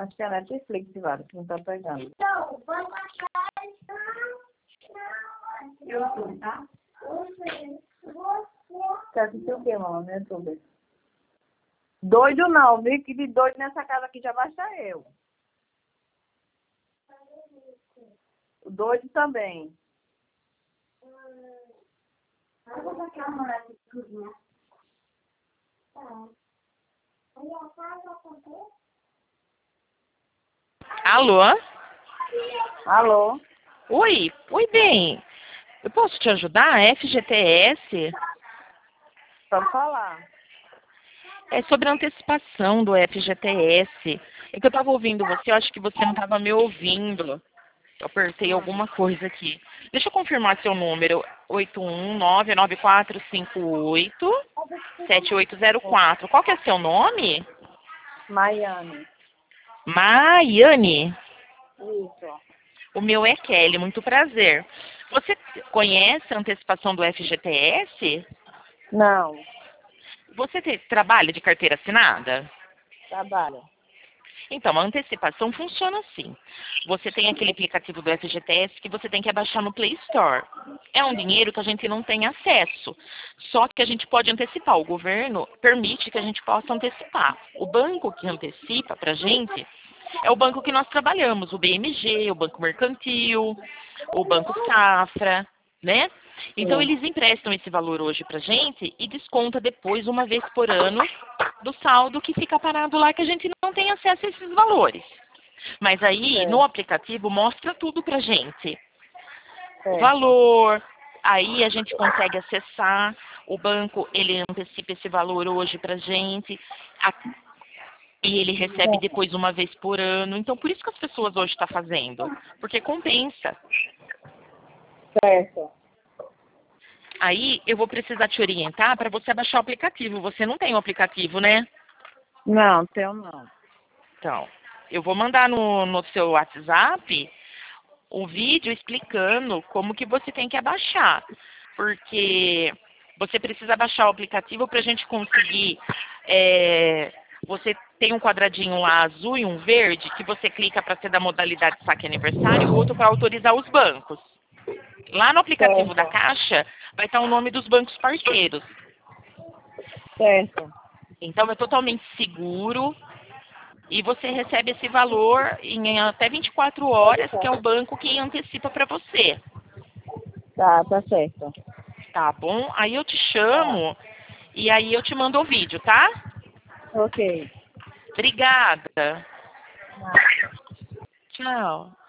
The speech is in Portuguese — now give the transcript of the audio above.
Acho que é a Netflix, Vara, que não tá pegando. YouTube, tá? Quer assistir o que, mamãe, no YouTube? Doido não, viu? Que de doido nessa casa aqui já basta eu. O doido também. Alô? Alô? Oi, bem. Eu posso te ajudar? FGTS Pode falar. é sobre a antecipação do FGTS. É que eu estava ouvindo você, eu acho que você não estava me ouvindo. Eu apertei alguma coisa aqui. Deixa eu confirmar seu número. 81994587804. Qual que é seu nome? Maiane. Maiane. Isso. O meu é Kelly, muito prazer. Você conhece a antecipação do FGTS? Não. Você trabalha de carteira assinada? Trabalho. Então, a antecipação funciona assim. Você tem aquele aplicativo do FGTS que você tem que abaixar no Play Store. É um dinheiro que a gente não tem acesso, só que a gente pode antecipar. O governo permite que a gente possa antecipar. O banco que antecipa para a gente é o banco que nós trabalhamos, o BMG, o Banco Mercantil, o Banco Safra, né? Então, Sim. eles emprestam esse valor hoje para a gente e desconta depois, uma vez por ano, do saldo que fica parado lá, que a gente não tem acesso a esses valores. Mas aí, no aplicativo, mostra tudo pra gente. O valor, aí a gente consegue acessar, o banco, ele antecipa esse valor hoje pra gente, e ele recebe depois uma vez por ano. Então, por isso que as pessoas hoje estão fazendo, porque compensa. Certo. Aí, eu vou precisar te orientar para você baixar o aplicativo. Você não tem o aplicativo, né? Não, tenho não. Então, eu vou mandar no seu WhatsApp um vídeo explicando como que você tem que abaixar. Porque você precisa baixar o aplicativo para a gente conseguir... você tem um quadradinho lá azul e um verde que você clica para ser da modalidade saque aniversário e o outro para autorizar os bancos. Lá no aplicativo da Caixa vai estar o nome dos bancos parceiros. Certo. Então é totalmente seguro. E você recebe esse valor em até 24 horas, que é o banco que antecipa para você. Tá certo. Tá bom? Aí eu te chamo e aí eu te mando o vídeo, tá? Ok. Obrigada. Tchau.